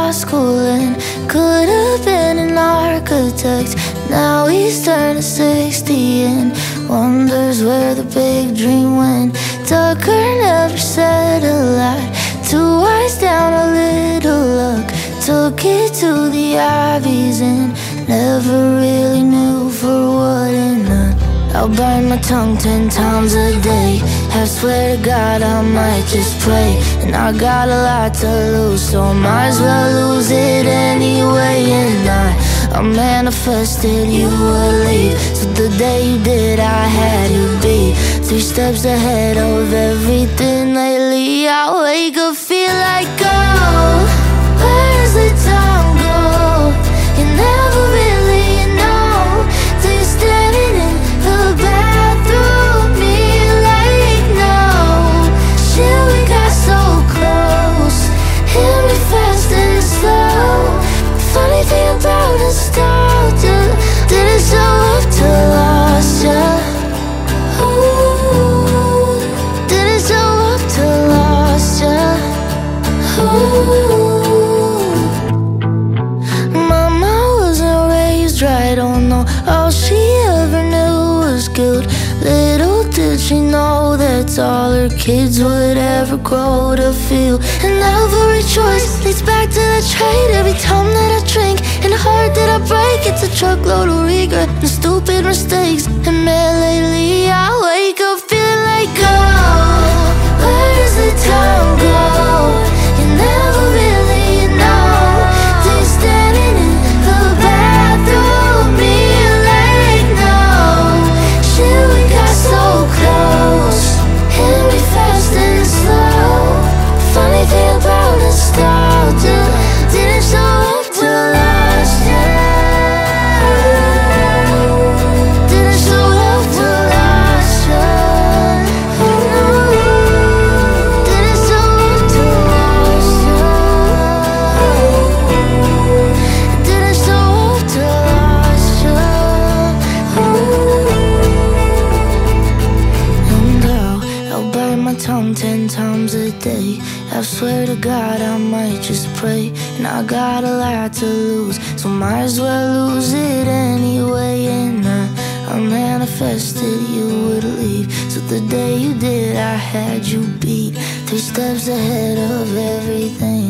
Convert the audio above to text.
law school and could have been an architect. Now he's turning 60 and wonders where the big dream went. Tucker never said a lie, two eyes down, a little luck. Took it to the Ivies and never really knew for what and none. I'll bite my tongue 10 times a day. I swear to God I might just pray. And I got a lot to lose, so might as well lose it anyway. And I manifested you would leave, so the day you did I had you beat. 3 steps ahead of everything lately. I wake up, feel like gold. Where does the time go? You never really know till you're standing in the bathroom, me like no shit, we got so close, hit me fast and slow. Funny thing about nostalgia, didn't show up till lost ya. Ooh, didn't show up till lost ya. Ooh. Mama wasn't raised right, oh no, all she ever knew was guilt. Little did she know that's all her kids would ever grow to feel. And every choice leads back to the trade. Every time that I drink and the heart that I break, it's a truckload of regret and stupid mistakes. And man, lately I wake up feeling like gold. Where does the time go? You never really know till you're standing in the bathroom, me like no shit, we got so close, hit me fast and slow. Funny thing about nostalgia, didn't show up till last year. Didn't show up till last year. Didn't show up till last year. Didn't show up till last year. And girl, I'll bite my tongue 10 times a day. I swear to God I might just pray. And I got a lot to lose, so might as well lose it anyway. And I manifested you would leave, so the day you did I had you beat. 3 steps ahead of everything